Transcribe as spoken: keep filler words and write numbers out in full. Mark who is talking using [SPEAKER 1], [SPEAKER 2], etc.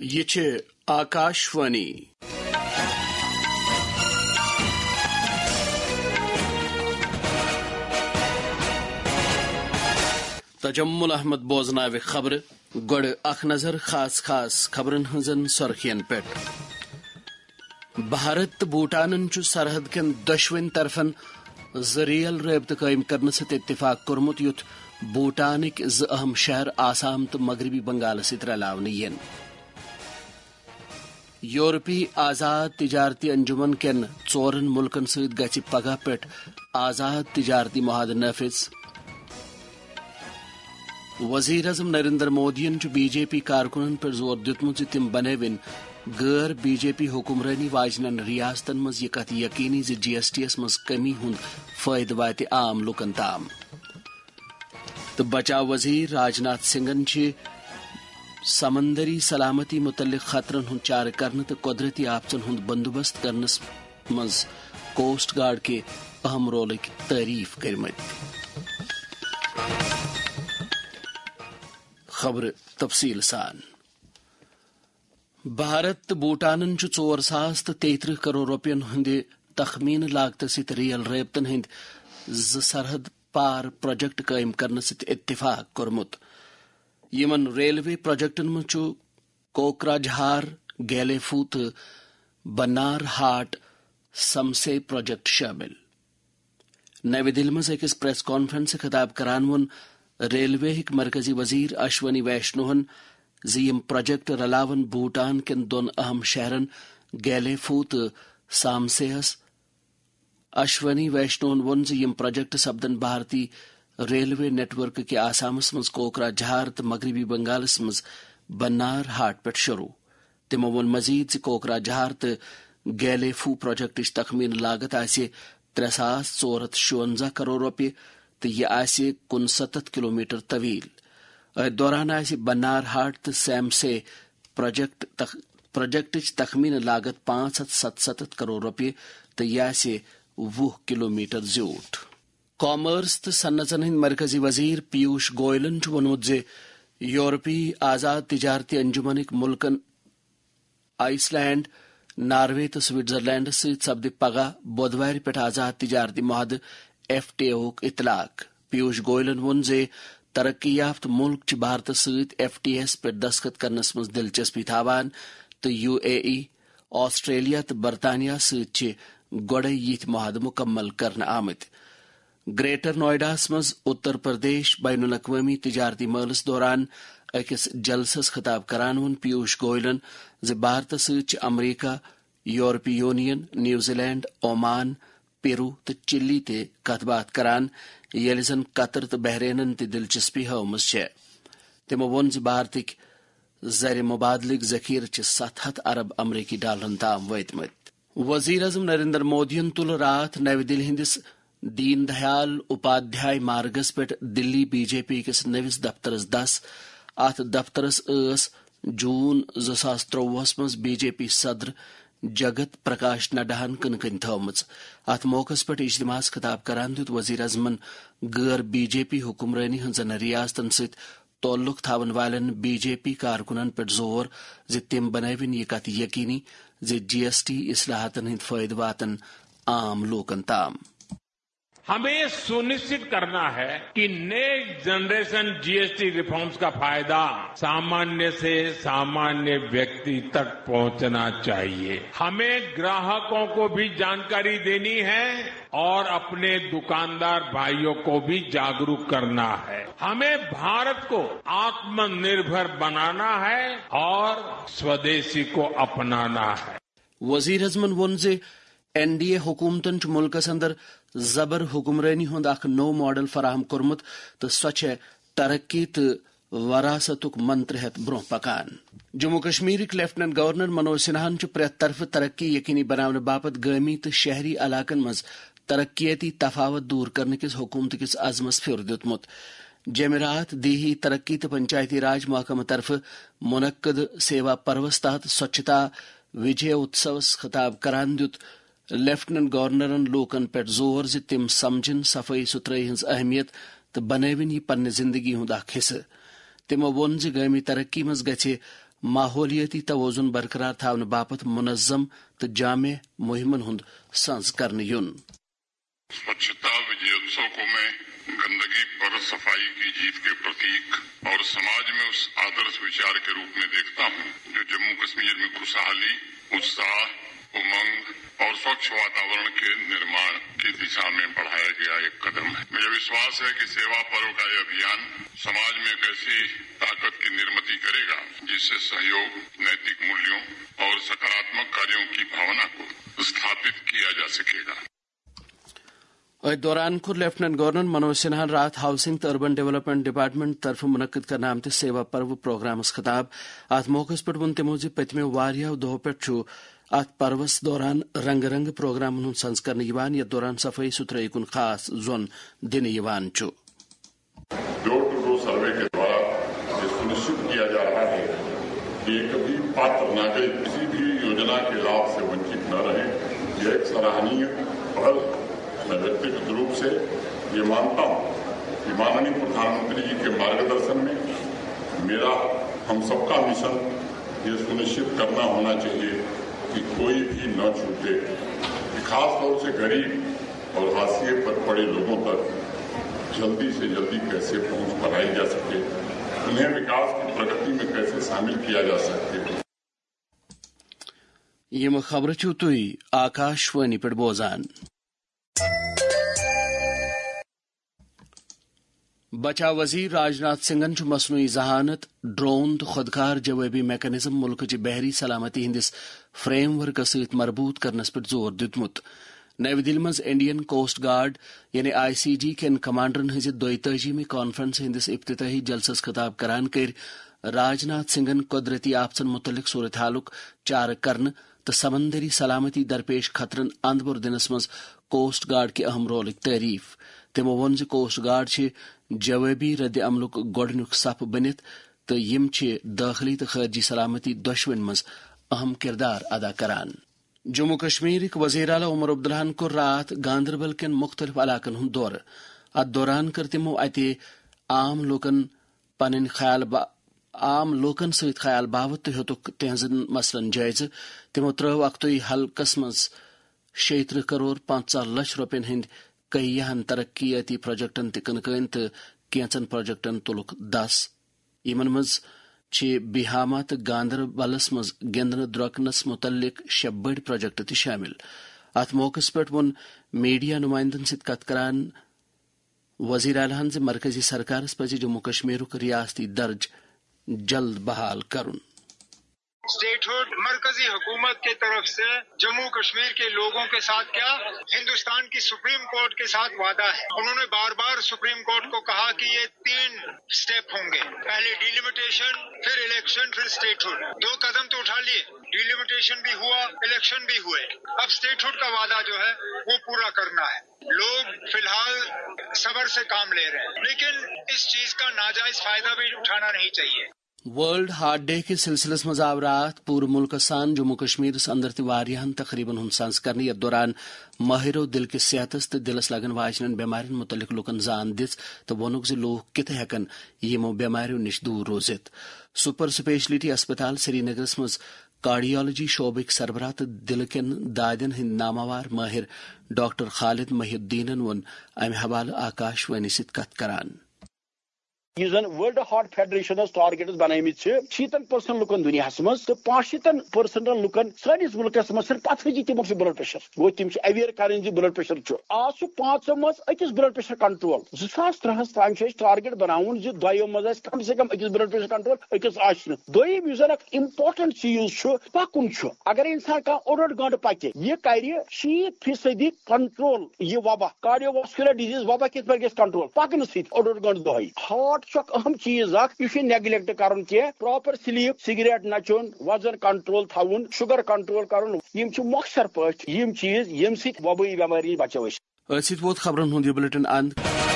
[SPEAKER 1] یہ چھ آکاشوانی تجمل احمد بوزناو خبر گوڑ اخ نظر خاص خاص خبرن ہنزن سرخین پیٹ بھارت تو بھوٹانن چھ سرحد کن دشوین طرفن زریل رابطہ قائم کرنے ست اتفاق کورمت یت بھوٹانک ز اہم شہر آسام تو مغربی بنگال ست رلاون ین یورپی آزاد تجارتی انجمن کن ژورن ملکن ست گژھِ پگہ پٮ۪ٹھ آزاد تجارتی معاہدہ نافذ وزیر اعظم نریندر مودین بی جے پی کارکنن پر زور دیتمت زِ تم بنٲوِن غیر بی جے پی حکمرانی واجنن ریاستن مز یہ کت یقینی زِ جی ایس ٹی یس مز کمی ہند فائدہ واتہِ عام لوکن تام تو بچاو وزیر راجناتھ سنگھن سمندری سلامتی متعلق خطرن ہند چارہ کرنے تو قدرتی آفژن ہند بندوبست کرنس مز کوسٹ گارڈ کے اہم رولک تعریف کرمت. خبر تفصیل سان. بھارت تو بھوٹانن ژور ساس تو تیترہ کروڑ روپین ہند تخمین لاگت ست ریل رابطن ہند ز سرحد پار پروجیکٹ قائم کرنے ست اتفاق کورمت. یمن ریلوے پروجیکٹن مز کوکرا جھار گیلیفو تو بنار ہاٹ سمسے پروجیکٹ شامل. نئی دہلی مز اکس پریس کانفرنس خطاب کران وون ریلوے ہک مرکزی وزیر اشونی ویشنوہن زِ یم پروجیکٹ رلاون بھوٹان کن دون اہم شہرن گیلیفو تو سامسیہس. اشونی ویشنوہن وون زِ یم پروجیکٹ سپدن بھارتی ریلوے نیٹ ورک کے آسامس مز کوکرا جھار تو مغربی بنگالس مز بنار ہاٹ پہ شروع. تمو وون مزید زِ کوکرا جھار تو گیلیفو پروجیکٹچ تخمین لاگت آسہِ ترے ساس ژور ہتھ شُونزہ کروڑ روپیہ تو یہ آسہِ کنستتھ کلو میٹر طویل. ات دوران آسہِ بنار ہاٹ تو سیمسے پروجیکٹ تخ پروجیکٹچ تخمین لاگت پانچ ہتھ ستستھ کروڑ روپیہ تو یہ آسہِ وہ کلو میٹر زیوٹھ. کامرس تو صنعتن ہند مرکزی وزیر پیوش گوئلن وونمت زِ یورپی آزاد تجارتی انجمنک ملکن آئس لینڈ ناروے تو سوئٹزرلینڈس ست سپدِ پگہ بودوار پہ آزاد تجارتی معاہدہ ایف ٹی او اطلاق. پیوش گوئلن وون زِ ترقی یافتہ ملک چھ بھارتس ست ایف ٹی ایس پہ دستخط کرنس مز دلچسپی تھاوان تو یو اے ای آسٹریلیا تو برطانیہ ست چھ گوڑے یہ معاہدہ مکمل کرنے آمت. گریٹر نوئیڈاس مز اتر پردیش بین الاقوامی تجارتی مالس دوران اکس جلسس خطاب کران وون پیوش گوئلن زِ بھارتس ست چھ امریکہ، یورپی union, New Zealand, Oman, Peru تو چلی تے کت بات کران یل زن قطر تو بحرینن تے دلچسپی ہاومز چھ. تمو وون زِ بھارتک زر مبادلک ذخیرہ چھ ستھ ہتھ ارب امریکی ڈالرن تام واتمت. وزیر اعظم نریندر مودین تل رات نئی دہلی ہندس دین دیال اپادھیائے مارگس پہ دلی بی جے پی کس نوس دفترس دس. ات دفترس اس جون زٕ ساس تروہس مز بی جے پی صدر جگت پرکاش نڈاہن کن کن تھومت. ات موقع پہ اجتماعس خطاب کران دیت وزیر اعظمن غیر بی جے پی حکمرانی ہنزن ریاستن ست تعلق تھاون والن بی جے پی کارکنن پہ زور زِ تم بناون یہ کت یقینی زِ جی ایس ٹی اصلاحاتن ہند فائدہ واتن عام لوکن تام.
[SPEAKER 2] ہمیں سنشچت کرنا ہے کہ next generation G S T reforms کا فائدہ سامانیہ سے سامانیہ ویکتی تک پہنچنا چاہیے. ہمیں گراہکوں کو بھی جانکاری دینی ہے اور اپنے دکاندار بھائیوں کو بھی جاگروک کرنا ہے. ہمیں بھارت کو آتم نربھر بنانا ہے اور سودیشی کو اپنانا ہے.
[SPEAKER 1] وزیر اعظمن وون زِ این ڈی اے حکومتن ملکس اندر زبر حکمرانی ہند اخ نو ماڈل فراہم کورمت تو سو چھ ترقی تو وراثتک منتر ہیت برو پکان. جموں کشمیرک لیفٹننٹ گورنر منوج سنہاہن پریت طرف ترقی یقینی بنانے باپت گامی تو شہری علاقن مز ترقیتی تفاوت دور کرنے کس حکومت کس عزمس پھر دیتمت. جمعرات دیہی ترقی تو پنچایتی راج محکمہ طرف منعقد سیوا پروس تحت سوچھتا وجے اتسوس خطاب کران دیت لیفٹننٹ گورنرن لوکن پہ زور زِ تم سمجھن صفائی ستھرائی ہز اہمیت تو بناون یہ پنہ زندگی ہند اخ حصہ. تمو وون زِ گامی ترقی مز گژھِ ماحولیاتی توازن برقرار تھاونہ باپت منظم تو جامع مہمن ہند سنز کرنے یون.
[SPEAKER 3] سوچھتا وجیوتسو کو میں گندگی پر صفائی کی جیت کے پرتیک اور سماج میں اس آدرش وچار کے روپ میں دیکھتا ہوں جو جموں کشمیر میں خوشحالی، اتساہ، امنگ اور سوچھ واتاورن کے نرمان کی دشا میں بڑھایا گیا ایک قدم ہے. مجھے وشواس ہے کہ سیوا پرو کا یہ ابھیان سماج میں ایک ایسی طاقت کی نرمتی کرے گا جس سے سہیوگ، نیتک مولیوں اور سکاراتمک کاریوں کی بھاونا کو استھاپت کیا جا سکے گا.
[SPEAKER 1] دوران کور لیفٹنٹ گورنر منوج سنہا رات ہاؤسنگ تو اربن ڈیولپمنٹ ڈپارٹمنٹ طرف منعقد کرنے آمت سیوا پرو پروگرامس خطاب. ات موقع پہ ون تمو زِ پتمو واریاہو دہو پہ ات پروس دوران رنگ رنگ پروگرامن ہند سنز کرنے یوان یتھ دوران صفائی ستھرائی کن خاص زون دن یوان چھُ.
[SPEAKER 3] ڈور ٹو ڈور سروے کے دوارا یہ سنشچت کیا جا رہا ہے کہ کبھی پاتر ناگرک کسی بھی یوجنا کے لابھ سے ونچت نہ رہے. یہ ایک سراہنیہ پہل ہے. میں ویکتگت روپ سے یہ مانتا ہوں کہ ماننی پردھان منتری جی کے مارگدرشن میں میرا ہم سب کا مشن یہ سنشچت کرنا ہونا چاہیے کہ کوئی بھی نہ چھوٹے. خاص طور سے غریب اور حاشیے پر پڑے لوگوں تک جلدی سے جلدی کیسے پہنچ بنائی جا سکے، انہیں وکاس کی پرگتی میں کیسے شامل کیا جا سکے.
[SPEAKER 1] یہ خبر چھو تھی آکاشوانی پہ بوزان. بچاؤ وزیر راجناتھ سنگھن مصنوعی ذہانت، ڈرون تو خودکار جوابی میکانزم ملک چہ بحری سلامتی ہندس فریم ورکس ست مربوط کرنس پہ زور دتمت. نئی دہلی مز انڈین کوسٹ گارڈ یعنی آئی سی جی کین کمانڈرن ہز دوتاجیمی کانفرنس ہندس افتتاحی جلسس خطاب کران کر راجناتھ سنگھن قدرتی آفژن متعلق صورتحالک چارہ کرنے تو سمندری سلامتی درپیش خطرن اند بر دنس مز کوسٹ گارڈ کے اہم رولک تعریف. تمو وون زِ کوسٹ گارڈ چھ جوابی رد عملک گۄڈنیُک صف بنت تو یم چھ داخلی تو خارجی سلامتی دۄشوٕنی مز اہم کردار ادا کران. جموں کشمیرک وزیر اعلیٰ عمر عبداللہن کور رات گاندربل کین مختلف علاقن ہند دورہ. ات دوران کر تمو اتہ عام لوکن پنن خیال با عام لوکن ست خیال باوت تو ہیوتک تہذن مسلن جائزہ. تمو ترو اختوئی حلقس مز شیٚیہِ ترٕہ کروڑ پنژہ لچھ رۄپین ہند کئیہن ترقیاتی پروجیکٹن تہ کنکٲنۍ تو کینژن پروجیکٹن تلک دس. یمن مز چھ بہامہ تو گاندربلس مز گندنہ درۄکنس متعلق شےٚ بڑ پروجیکٹ تہ شامل. ات موقع پہ وون میڈیا نمائندن ست کت کران وزیر اعلیٰ زِ مرکزی سرکارس پزِ جموں کشمیرک ریاستی درج جلد بحال کرن.
[SPEAKER 4] اسٹیٹ ہوڈ مرکزی حکومت کی طرف سے جموں کشمیر کے لوگوں کے ساتھ کیا ہندوستان کی سپریم کورٹ کے ساتھ وعدہ ہے. انہوں نے بار بار سپریم کورٹ کو کہا کہ یہ تین سٹیپ ہوں گے، پہلے ڈیلیمیٹیشن، پھر الیکشن، پھر اسٹیٹ ہوڈ. دو قدم تو اٹھا لیے، ڈیلیمیٹیشن بھی ہوا، الیکشن بھی ہوئے. اب اسٹیٹ ہوڈ کا وعدہ جو ہے وہ پورا کرنا ہے. لوگ فی الحال صبر سے کام لے رہے ہیں، لیکن اس چیز کا ناجائز فائدہ بھی اٹھانا نہیں چاہیے.
[SPEAKER 1] ورلڈ ہارٹ ڈے کے سلسلس مز آو رات پور ملک سان جموں کشمیر اندر تہ واریاہن تقریبن ہند سنز کرنے. یتھ دوران ماہرو دل کس صحتس تو دلس لگن واجنن بیمارین متعلق لوکن زان دِژ تو وونُکھ زِ لوک کتھ ہیکن یمو بیماریو نش دور روزت. سپر سپیشلٹی اسپتال سری نگرس مز کارڈیالوجی شعبک سربراہ تو دل کین دادین ہند نامور ماہر ڈاکٹر خالد محی الدینن ون امہ حوالہ آکاشوانی ست کت کران.
[SPEAKER 5] یہ زن ورلڈ ہارٹ فیڈریشن ٹارگیٹس بنامت شیتن پرسنٹ لکن دنیا مز تو پانچ شیتن پرسنٹ لکن سنس ملکس مز صرف پتہ تمو بلڈ پریشر گو تم اویئر کریں بلڈ پریشر آج پانچو مز اکس بلڈ پریشر کنٹرول زٕ ساس ترہس تام ٹارگیٹ بناون دو مز کم سے کم اکس بلڈ پریشر کنٹرول اکس آس دویم اس اک امپارٹنٹ چیز پکن اگر انسان کھانا اوڑ اوڑ گنٹہ پکہ یہ کر شیت فیصدی کنٹرول یہ وبا کارڈیو واسکولر ڈیزیز وبا کت پہ گھس کنٹرول پکن ست اوڑ اوڑ گنٹہ دہی. ہارٹ اہم چیز اخ یہ نیگلیکٹ کرن کی پراپر سلیپ، سگریٹ نچن، وزن کنٹرول تھون، شوگر کنٹرول کرن یم چھ مخصر پٲٹھۍ یم چیز یم سۭتۍ وبٲیی بیماری بچو.
[SPEAKER 1] ٲسۍ ووت خبرن ہُنٛد یہِ بُلٹن اند.